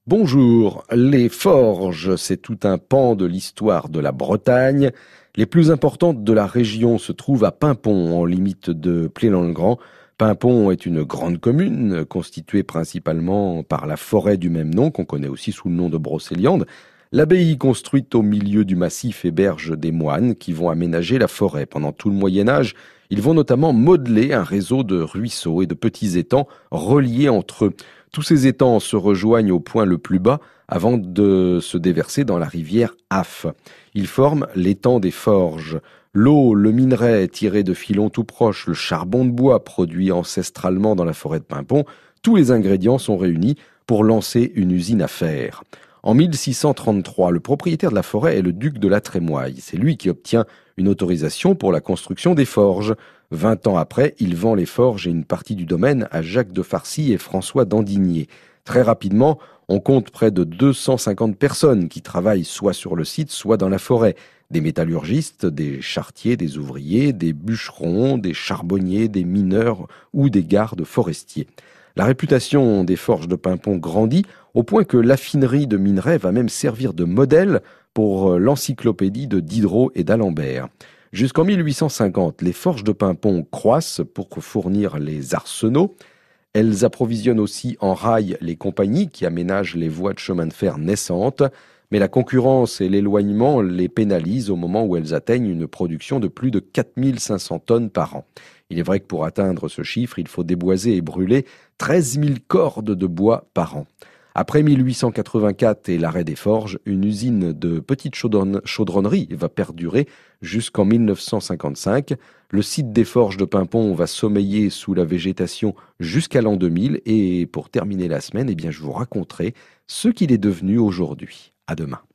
Bonjour, les forges, c'est tout un pan de l'histoire de la Bretagne. Les plus importantes de la région se trouvent à Paimpont, en limite de Plélan-le-Grand. Paimpont est une grande commune, constituée principalement par la forêt du même nom, qu'on connaît aussi sous le nom de Brocéliande. L'abbaye construite au milieu du massif héberge des moines qui vont aménager la forêt. Pendant tout le Moyen-Âge, ils vont notamment modeler un réseau de ruisseaux et de petits étangs reliés entre eux. Tous ces étangs se rejoignent au point le plus bas avant de se déverser dans la rivière Affes. Ils forment l'étang des Forges. L'eau, le minerai tiré de filons tout proches, le charbon de bois produit ancestralement dans la forêt de Paimpont, tous les ingrédients sont réunis pour lancer une usine à fer. En 1633, le propriétaire de la forêt est le duc de la Trémoille. C'est lui qui obtient une autorisation pour la construction des forges. 20 ans après, il vend les forges et une partie du domaine à Jacques de Farcy et François d'Andigné. Très rapidement, on compte près de 250 personnes qui travaillent soit sur le site, soit dans la forêt. Des métallurgistes, des charretiers, des ouvriers, des bûcherons, des charbonniers, des mineurs ou des gardes forestiers. La réputation des forges de Paimpont grandit au point que l'affinerie de minerai va même servir de modèle pour l'encyclopédie de Diderot et d'Alembert. Jusqu'en 1850, les forges de Paimpont croissent pour fournir les arsenaux. Elles approvisionnent aussi en rail les compagnies qui aménagent les voies de chemin de fer naissantes, mais la concurrence et l'éloignement les pénalisent au moment où elles atteignent une production de plus de 4500 tonnes par an. Il est vrai que pour atteindre ce chiffre, il faut déboiser et brûler 13 000 cordes de bois par an. Après 1884 et l'arrêt des forges, une usine de petites chaudronneries va perdurer jusqu'en 1955. Le site des forges de Paimpont va sommeiller sous la végétation jusqu'à l'an 2000. Et pour terminer la semaine, je vous raconterai ce qu'il est devenu aujourd'hui. À demain.